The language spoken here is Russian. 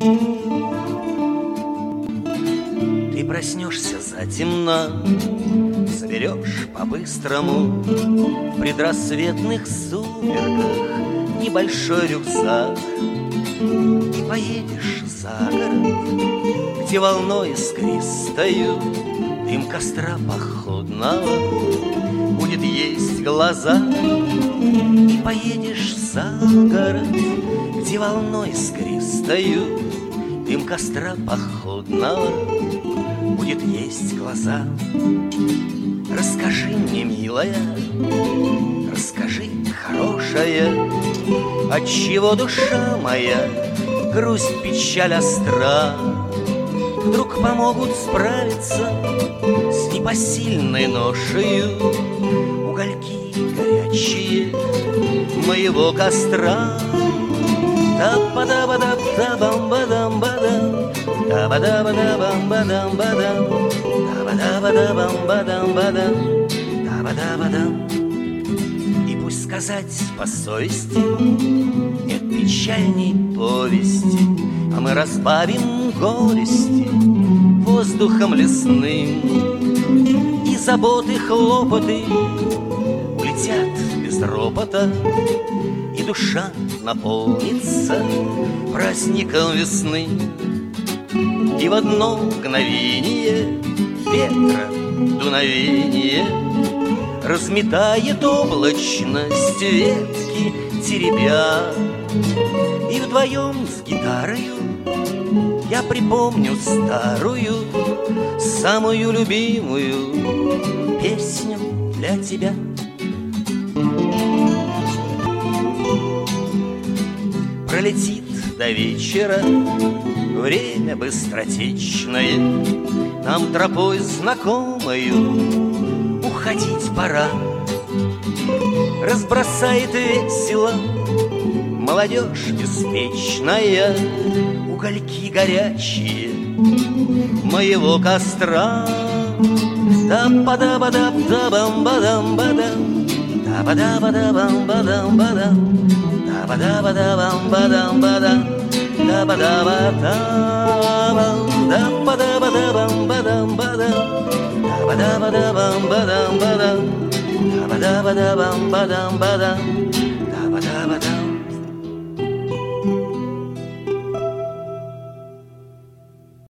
Ты проснешься затемно, соберешь по-быстрому в предрассветных сумерках небольшой рюкзак и поедешь за город, где волной искристою дым костра походного будет есть глаза. И поедешь за город, где волной искристою дым костра походного будет есть глаза. Расскажи мне, милая, расскажи, хорошая, отчего душа моя грусть, печаль остра вдруг помогут справиться с непосильной ношею угольки горячие моего костра. Та-ба-да-ба-да-ба-дам-ба-дам-ба-дам, та-ба-да-ба-да-бам-ба-дам-ба-дам, та-ба-да-ба-да-бам-ба-дам-ба-дам, та-ба-да-ба-дам. И пусть сказать по совести нет печальней повести, а мы разбавим горести воздухом лесным, и заботы, хлопоты улетят без ропота, и душа наполнится праздником весны. И в одно мгновение ветра дуновение разметает облачность ветки теребя. И вдвоем с гитарою я припомню старую, самую любимую песню для тебя. Пролетит до вечера время быстротечное, нам тропой знакомою уходить пора. Разбросает весело молодежь беспечная угольки горячие моего костра. Та-ба-да-ба-да-ба-дам-ба-дам-ба-дам, та-ба-да-ба-да-бам-ба-дам-ба-дам, та-ба-да-ба-да-бам-ба-дам-ба-дам, та-ба-да-ба-да-бам-ба-дам-ба-дам, та-ба-да-ба-да-бам-ба-дам-ба-дам, та-ба-да-ба-да-бам-ба-дам-ба-дам, та-ба-да-ба-да.